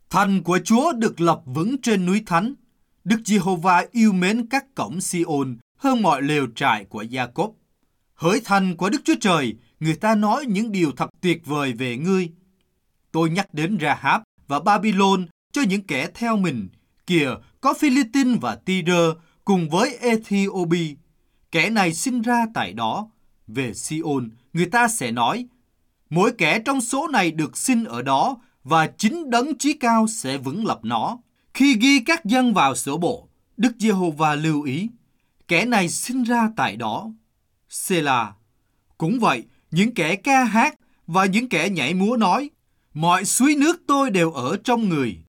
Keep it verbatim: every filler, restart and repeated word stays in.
Thành của Chúa được lập vững trên núi thánh. Đức Giê-hô-va yêu mến các cổng Si-ôn hơn mọi lều trại của Gia-cốp. Hỡi thành của Đức Chúa Trời, người ta nói những điều thật tuyệt vời về ngươi. Tôi nhắc đến Ra-háp và Babylon cho những kẻ theo mình. Kìa, có Phi-li-tin và Ti-rơ cùng với Ê-thi-ô-bi. Kẻ này sinh ra tại đó. Về Si-ôn, người ta sẽ nói, mỗi kẻ trong số này được sinh ở đó, và chính Đấng Chí Cao sẽ vững lập nó. Khi ghi các dân vào sổ bộ, Đức Giê-hô-va lưu ý, kẻ này sinh ra tại đó. Sê-la. Cũng vậy, những kẻ ca hát và những kẻ nhảy múa nói, mọi suối nước tôi đều ở trong người.